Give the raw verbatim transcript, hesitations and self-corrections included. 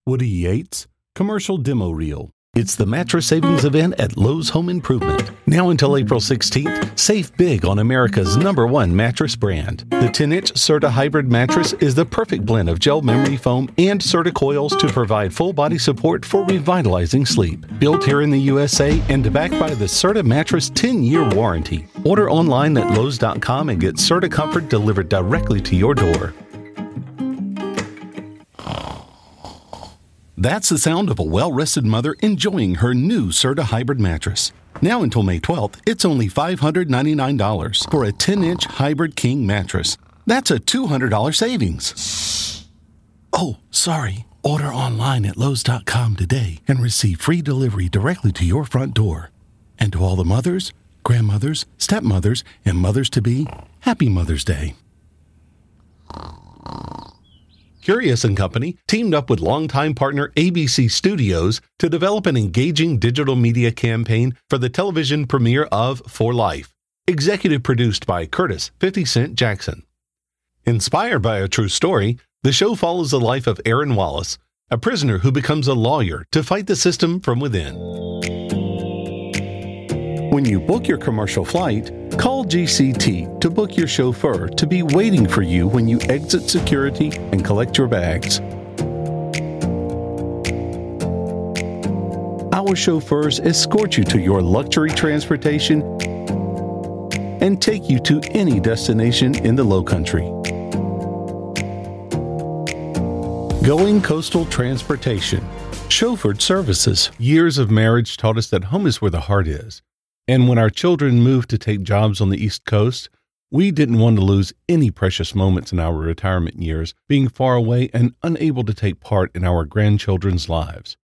Woody Yates, commercial demo reel. It's the mattress savings event at Lowe's Home Improvement. Now until April sixteenth, save big on America's number one mattress brand. The ten-inch Serta Hybrid mattress is the perfect blend of gel memory foam and Serta coils to provide full body support for revitalizing sleep. Built here in the U S A and backed by the Serta mattress ten-year warranty. Order online at Lowe's dot com and get Serta Comfort delivered directly to your door. That's the sound of a well-rested mother enjoying her new Serta Hybrid mattress. Now until May twelfth, it's only five hundred ninety-nine dollars for a ten-inch Hybrid King mattress. That's a two hundred dollars savings. Oh, sorry. Order online at Lowe's dot com today and receive free delivery directly to your front door. And to all the mothers, grandmothers, stepmothers, and mothers-to-be, happy Mother's Day. Curious and Company teamed up with longtime partner A B C Studios to develop an engaging digital media campaign for the television premiere of For Life, executive produced by Curtis fifty Cent Jackson. Inspired by a true story, the show follows the life of Aaron Wallace, a prisoner who becomes a lawyer to fight the system from within. When you book your commercial flight, call G C T to book your chauffeur to be waiting for you when you exit security and collect your bags. Our chauffeurs escort you to your luxury transportation and take you to any destination in the Lowcountry. Going Coastal Transportation. Chauffeured services. Years of marriage taught us that home is where the heart is. And when our children moved to take jobs on the East Coast, we didn't want to lose any precious moments in our retirement years, being far away and unable to take part in our grandchildren's lives.